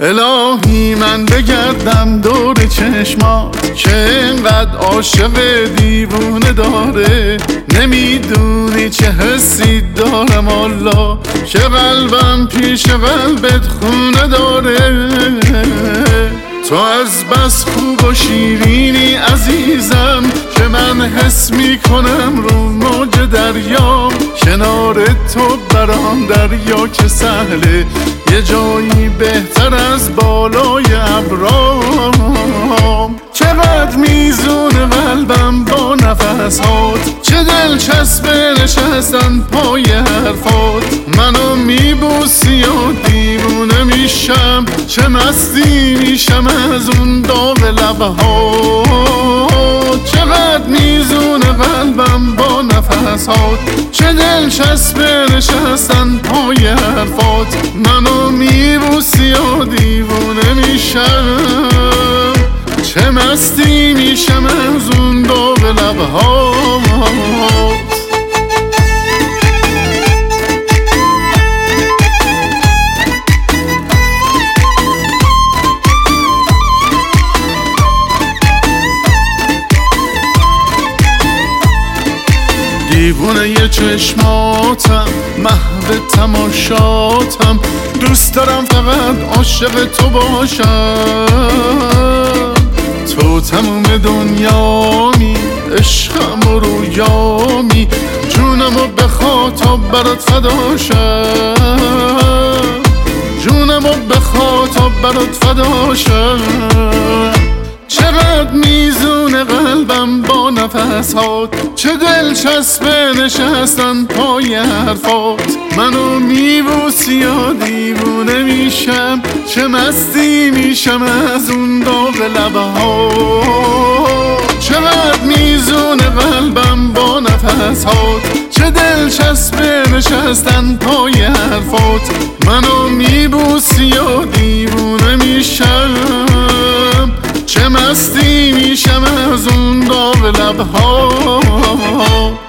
الهی من بگردم دور چشمات که اینقدر عاشق دیوونه داره. نمیدونی چه حسی دارم الله که قلبم پیش قلبت خونه داره. تو از بس خوب و شیرینی عزیزم که من حس میکنم رو موج دریا. کنار تو برام دریا که سهله، یه جایی بهتر از بالای ابرام. چقدر میزونه قلبم با نفسات، چه دلچسبه نشستن پای حرفات. منو میبوسی و دیوونه میشم، چه مستی میشم از اون داغ لبهات. چقدر میزونه قلبم با نفسات، چه دلچسبه نشستن پای حرفات. منو میبوسی و دیوونه میشم، چه مستی میشم از اون داغ لبهات. دیوونه یه چشماتم، محو تماشاتم. دوست دارم فقط عاشق تو باشم. تو تموم دنیامی، عشقم و رویامی. جونمو بخوا تا برات فداشم، جونمو بخوا تا برات فداشم. چقدر میزونه قلبم با نفسات، چه دلچسبه نشستن پای حرفات. منو میبوسی و دیوونه میشم، چه مستی میشم از اون داغ لبهات. چقدر میزونه قلبم با نفسات، چه دلچسبه نشستن پای حرفات. منو میبوسی و دیوونه میشم، چه مستی میشم از اون داغ لبها.